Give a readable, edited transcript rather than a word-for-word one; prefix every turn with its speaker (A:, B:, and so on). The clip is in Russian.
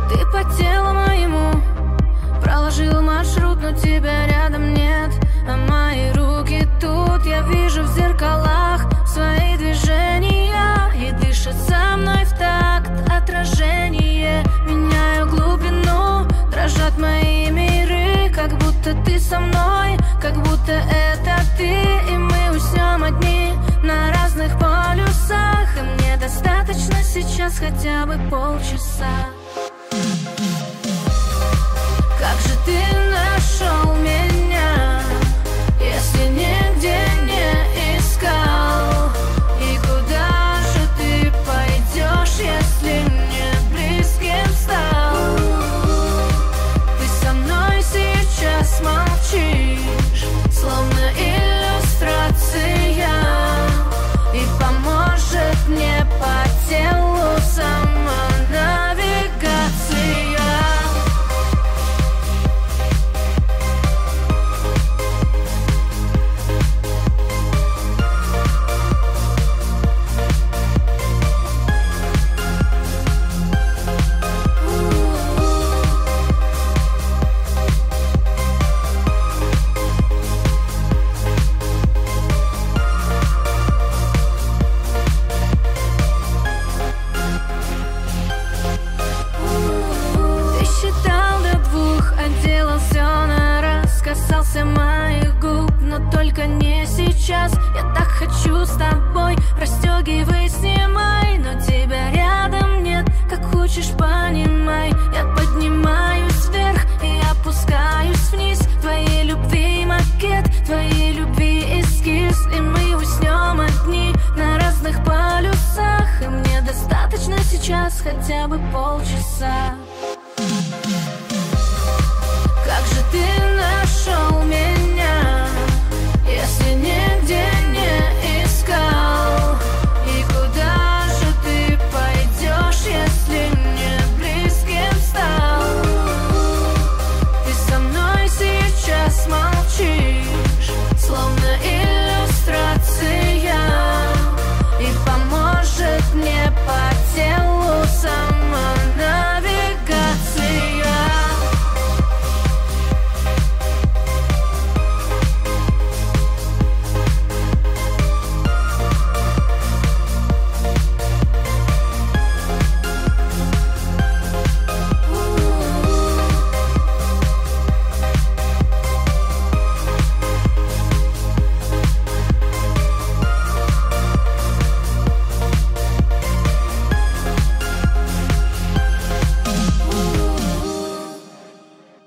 A: Ты по телу моему проложил маршрут, но тебя рядом нет. А мои руки тут, я вижу в зеркалах свои движения, и дышат со мной в такт отражение. Меняю глубину, дрожат мои миры, как будто ты со мной, как будто это ты. И мы уснем одни на разных полюсах, и мне достаточно сейчас хотя бы полчаса. Как же ты нашел меня, если нигде не искал? И куда же ты пойдешь, если не близким стал? Ты со мной сейчас молчишь, словно иллюстрация, и поможет мне по телу самонавигация. Моих губ, но только не сейчас. Я так хочу с тобой, расстегивай, снимай, но тебя рядом нет, как хочешь, понимай. Я поднимаюсь вверх и опускаюсь вниз, твоей любви макет, твоей любви эскиз. И мы уснем одни на разных полюсах, и мне достаточно сейчас хотя бы полчаса. Как же ты